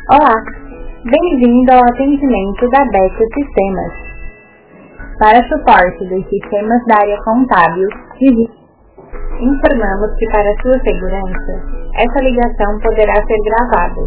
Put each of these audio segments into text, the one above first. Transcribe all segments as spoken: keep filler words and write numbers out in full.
Olá, bem-vindo ao atendimento da Beco Sistemas. Para suporte dos sistemas da área contábil, informamos que para sua segurança, essa ligação poderá ser gravada.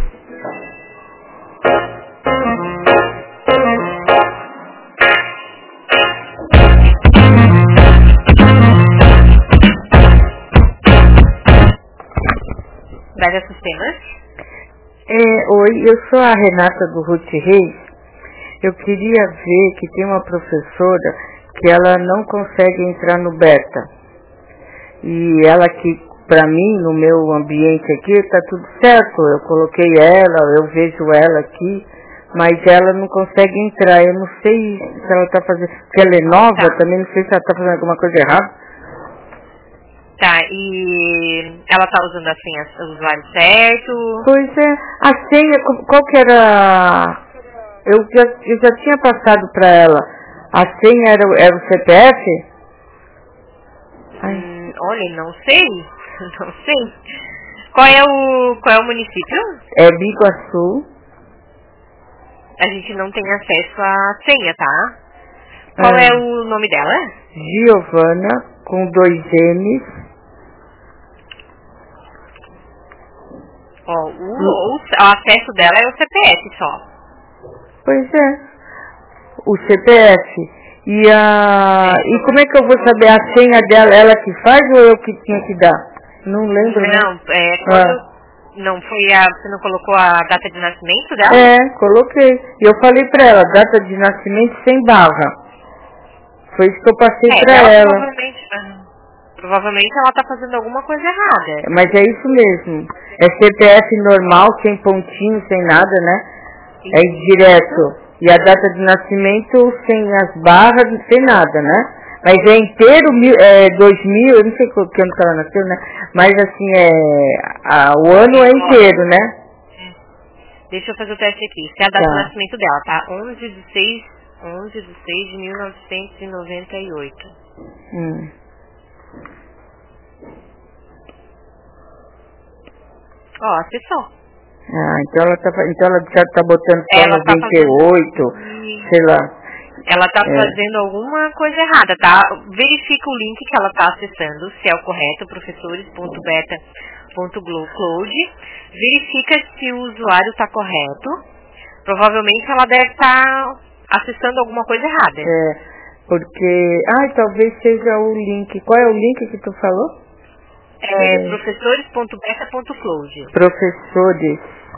Beco Sistemas? É, oi, eu sou a Renata do Ruth Reis. Eu queria ver que tem uma professora que ela não consegue entrar no beta. E ela que, para mim, no meu ambiente aqui, está tudo certo. Eu coloquei ela, eu vejo ela aqui, mas ela não consegue entrar. Eu não sei se ela está fazendo... Porque ela é nova, tá. Também não sei se ela está fazendo alguma coisa errada. Tá, e ela tá usando a senha, o usuário certo? Pois é, a senha, qual que era? Eu já, eu já tinha passado para ela. A senha era, era o C P F? Hum, olha, não sei, não sei. Qual é o, qual é o município? É Biguaçu. A gente não tem acesso à senha, tá? Qual é, é o nome dela? Giovana, com dois N's. Ó, o, o, o acesso dela é o C P F só. Pois é. O C P F. E a... E como é que eu vou saber a senha dela? Ela que faz ou eu que tinha que dar? Não lembro. Não, né? é quando... Ah. Não foi a... Você não colocou a data de nascimento dela? É, coloquei. E eu falei pra ela, data de nascimento sem barra. Foi isso que eu passei é, pra ela. ela. Provavelmente, provavelmente ela tá fazendo alguma coisa errada. Mas é isso mesmo. É C P F normal, sem pontinho, sem nada, né? Isso. É direto. E a data de nascimento sem as barras, sem nada, né? Mas é inteiro, é dois mil, eu não sei que ano que ela nasceu, né? Mas assim, é, a, o ano é inteiro, né? Deixa eu fazer o teste aqui. Se é a data tá. de nascimento dela, tá? onze de seis, onze de seis de mil novecentos e noventa e oito. Hum. Ó, acessou. Ah, então ela tá, então ela já tá botando só ela noventa e oito, tá fazendo... sei lá. Ela tá é. fazendo alguma coisa errada, tá? Verifica o link que ela tá acessando, se é o correto, professores ponto beta ponto cloud. Verifica se o usuário tá correto. Provavelmente ela deve estar tá acessando alguma coisa errada. É, porque... Ai, talvez seja o link. Qual é o link que tu falou? É, é. professores ponto beta ponto cloud. Professores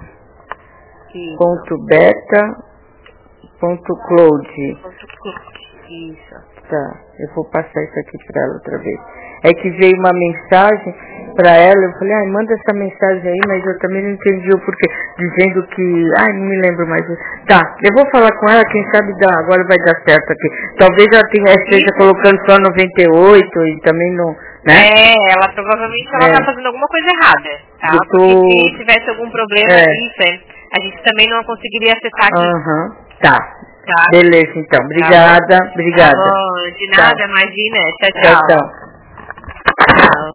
ponto beta ponto cloud. Isso. Tá, eu vou passar isso aqui pra ela outra vez. É que veio uma mensagem pra ela, eu falei, ai, manda essa mensagem aí, mas eu também não entendi o porquê. Dizendo que, ai, não me lembro mais. Tá, eu vou falar com ela, quem sabe dá, agora vai dar certo aqui. Talvez ela tenha, esteja isso. colocando só noventa e oito e também não, né? É, ela provavelmente ela é. tá fazendo alguma coisa errada, tá? Eu tô... Porque se tivesse algum problema é. disso, a gente também não conseguiria acessar aqui. Aham, uhum. Tá. Tá. Beleza, então. Obrigada, tá obrigada. Tá bom, de nada, tchau. Imagina. Tchau, tchau. Tchau, tchau.